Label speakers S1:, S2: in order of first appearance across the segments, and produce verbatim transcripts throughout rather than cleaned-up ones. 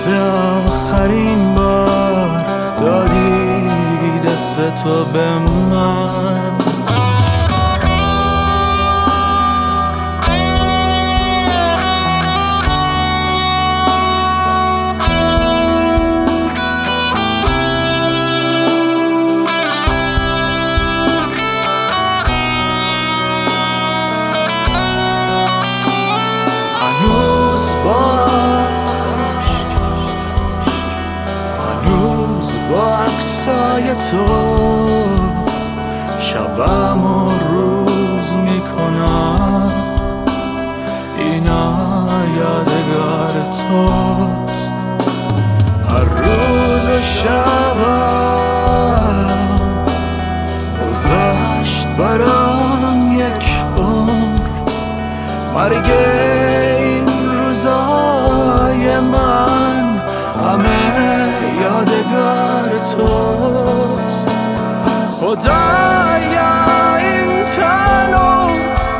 S1: واسه آخرین بار دادی دست تو به من. با عکسای تو شبم و روز میکنم، اینا یادگار توست. هر روز و شبم گذشت برام یک عمر، مرگ این روزای من همه یادگار توست. خدایا این تنو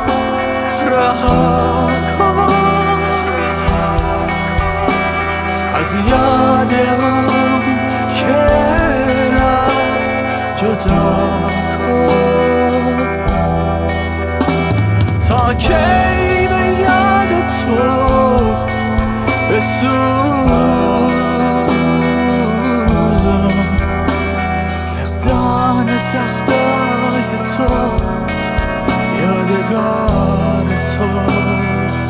S1: رها کن، از یاد اون که رفت جدا کن. تا کی به یاد تو بسوزم، فقدان دستای تو یادگار توست.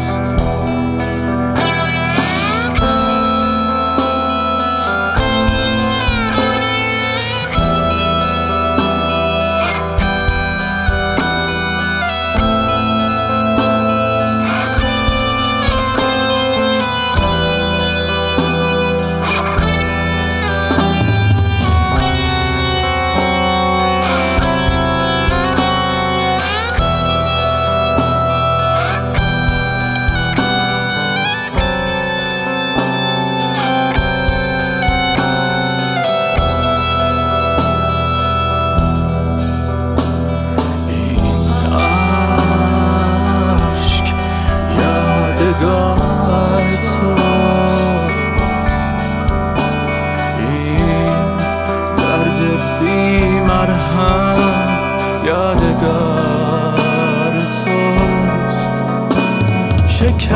S1: یادگار توست. شکست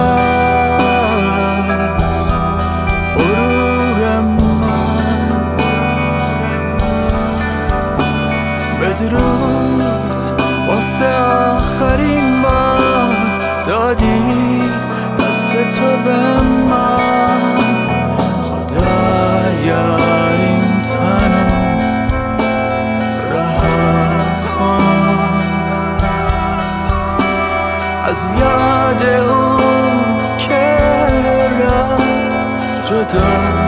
S1: غرور من، بدرود واسه آخرین بار دادی دست تو به من. خدایا این تنو از یاد اون که رفت جدا